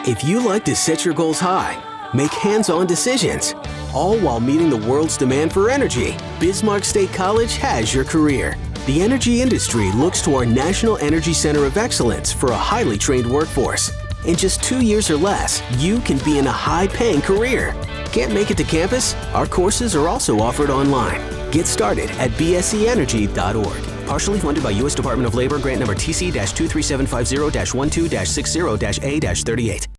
If you like to set your goals high, make hands-on decisions, all while meeting the world's demand for energy, Bismarck State College has your career. The energy industry looks to our National Energy Center of Excellence for a highly trained workforce. In just 2 years or less, you can be in a high-paying career. Can't make it to campus? Our courses are also offered online. Get started at bscenergy.org. Partially funded by U.S. Department of Labor, grant number TC-23750-12-60-A-38.